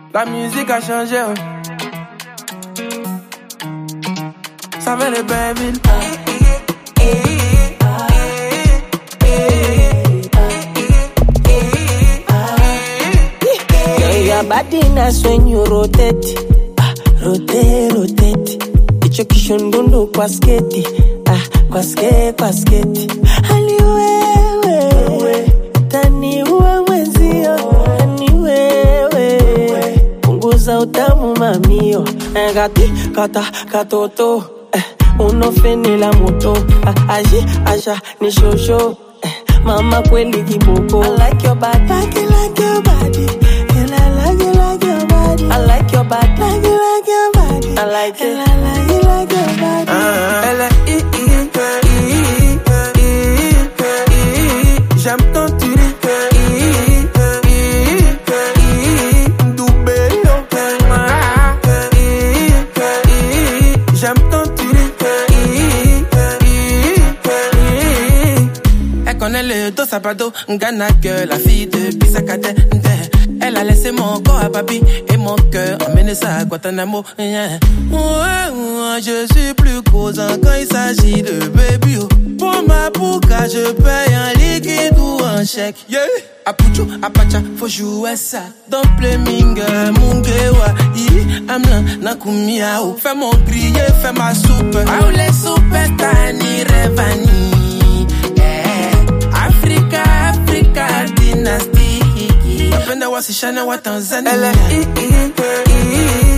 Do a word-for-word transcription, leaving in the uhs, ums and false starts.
La musique a changé. Ça va les Bainville. Your body nice when you rotate, ah, rotate, rotate. Icho kishundundu kwa sketi, ah, kwa sketi, kwa sketi. Hali wewe, tani uwe mwenzio, tani wewe. Punguza utamu mamio, eh, gati, kata, katoto, eh, uno feni la moto, ah, aji, aja, ni shosho, eh, mama kweli kiboko. I like your body, I like your body. I like your body, like you like your body. I like it, I like you like your body. Elle est i i i i i. J'aime ton tiri i i i. Double i. J'aime ton tiri i i. Elle connaît le dos sapado, Ghana que la fille de Pisacate. Elle a laissé mon corps à papi et mon cœur emmené ça à Guantanamo. Yeah. Ouais, ouais, je suis plus causant quand il s'agit de baby. Pour ma bouca, je paye en liquide ou en chèque. Yeah. Apucho, apacha, faut jouer ça. Dans Pleming, Mungewa, il amla, nakumiao. Fais mon grillé, fais ma soupe. Ah, les soupes, tani, revani. Yeah. Africa, Africa, dynasty. Napenda wasishana wa Tanzania. Elle est i i i